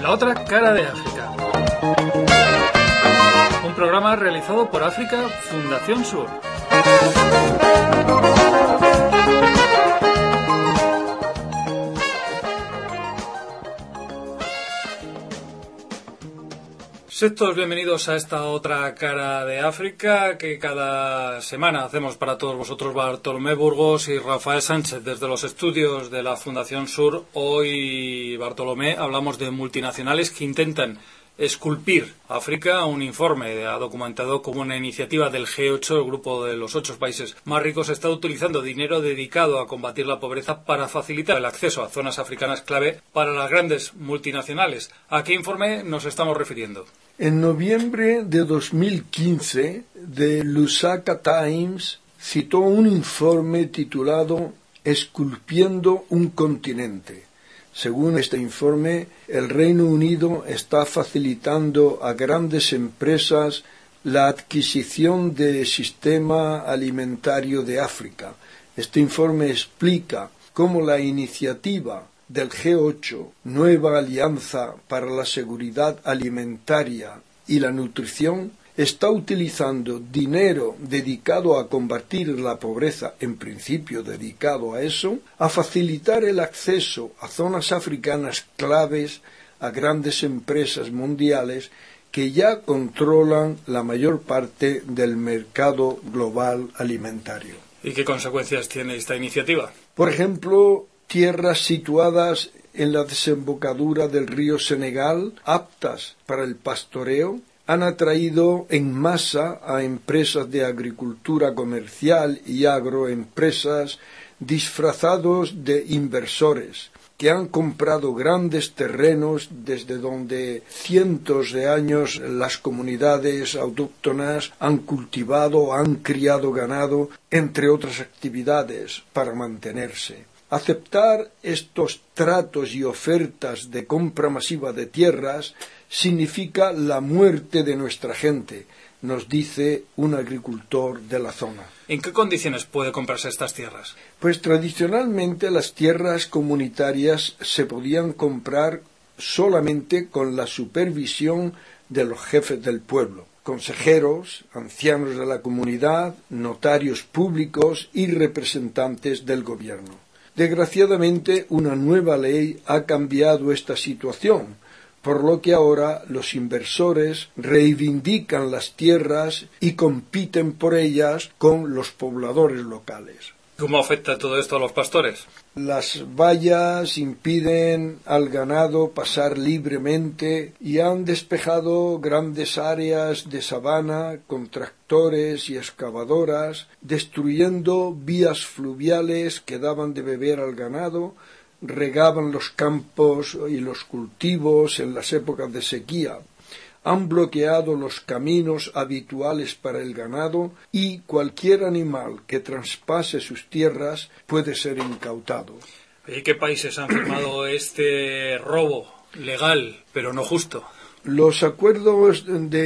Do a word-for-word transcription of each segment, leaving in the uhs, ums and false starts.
La otra cara de África. Un programa realizado por África Fundación Sur. Sed todos bienvenidos a esta otra cara de África que cada semana hacemos para todos vosotros Bartolomé Burgos y Rafael Sánchez desde los estudios de la Fundación Sur. Hoy, Bartolomé, hablamos de multinacionales que intentan esculpir África. Un informe ha documentado cómo una iniciativa del G ocho, el grupo de los ocho países más ricos, está utilizando dinero dedicado a combatir la pobreza para facilitar el acceso a zonas africanas clave para las grandes multinacionales. ¿A qué informe nos estamos refiriendo? En noviembre de dos mil quince, The Lusaka Times citó un informe titulado Esculpiendo un continente. Según este informe, el Reino Unido está facilitando a grandes empresas la adquisición del sistema alimentario de África. Este informe explica cómo la iniciativa del G ocho, Nueva Alianza para la Seguridad Alimentaria y la Nutrición, está utilizando dinero dedicado a combatir la pobreza, en principio dedicado a eso, a facilitar el acceso a zonas africanas claves a grandes empresas mundiales que ya controlan la mayor parte del mercado global alimentario. ¿Y qué consecuencias tiene esta iniciativa? Por ejemplo, tierras situadas en la desembocadura del río Senegal, aptas para el pastoreo, han atraído en masa a empresas de agricultura comercial y agroempresas disfrazados de inversores, que han comprado grandes terrenos desde donde cientos de años las comunidades autóctonas han cultivado, han criado ganado, entre otras actividades, para mantenerse. Aceptar estos tratos y ofertas de compra masiva de tierras significa la muerte de nuestra gente, nos dice un agricultor de la zona. ¿En qué condiciones puede comprarse estas tierras? Pues tradicionalmente las tierras comunitarias se podían comprar solamente con la supervisión de los jefes del pueblo, consejeros, ancianos de la comunidad, notarios públicos y representantes del gobierno. Desgraciadamente, una nueva ley ha cambiado esta situación, por lo que ahora los inversores reivindican las tierras y compiten por ellas con los pobladores locales. ¿Cómo afecta todo esto a los pastores? Las vallas impiden al ganado pasar libremente y han despejado grandes áreas de sabana con tractores y excavadoras, destruyendo vías fluviales que daban de beber al ganado, regaban los campos y los cultivos en las épocas de sequía. Han bloqueado los caminos habituales para el ganado y cualquier animal que traspase sus tierras puede ser incautado. ¿Y qué países han firmado este robo legal, pero no justo? Los acuerdos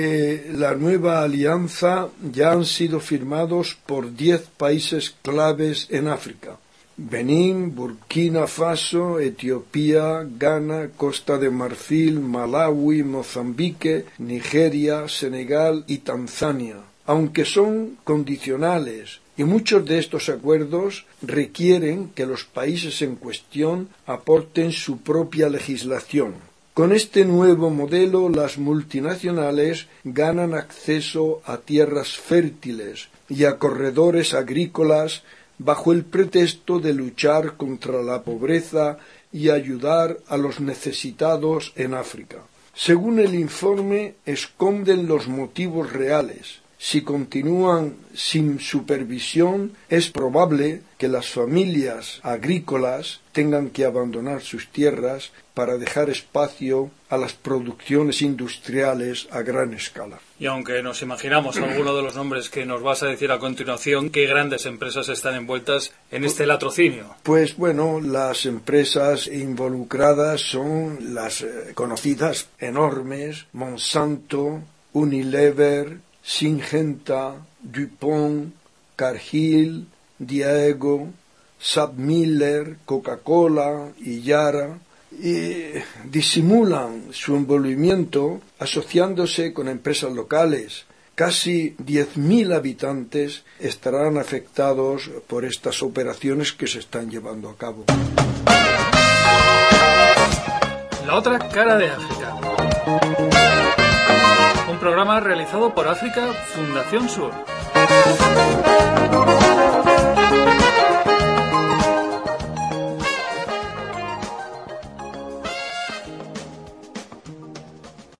de la Nueva Alianza ya han sido firmados por diez países claves en África: Benín, Burkina Faso, Etiopía, Ghana, Costa de Marfil, Malawi, Mozambique, Nigeria, Senegal y Tanzania, aunque son condicionales, y muchos de estos acuerdos requieren que los países en cuestión aporten su propia legislación. Con este nuevo modelo, las multinacionales ganan acceso a tierras fértiles y a corredores agrícolas bajo el pretexto de luchar contra la pobreza y ayudar a los necesitados en África. Según el informe, esconden los motivos reales. Si continúan sin supervisión, es probable que las familias agrícolas tengan que abandonar sus tierras para dejar espacio a las producciones industriales a gran escala. Y aunque nos imaginamos alguno de los nombres que nos vas a decir a continuación, ¿qué grandes empresas están envueltas en este latrocinio? Pues bueno, las empresas involucradas son las eh, conocidas, enormes: Monsanto, Unilever, Syngenta, DuPont, Cargill, Diageo, SAP Miller, Coca-Cola y Yara, y disimulan su envolvimiento asociándose con empresas locales. Casi diez mil habitantes estarán afectados por estas operaciones que se están llevando a cabo. La otra cara de África. Un programa realizado por África Fundación Sur.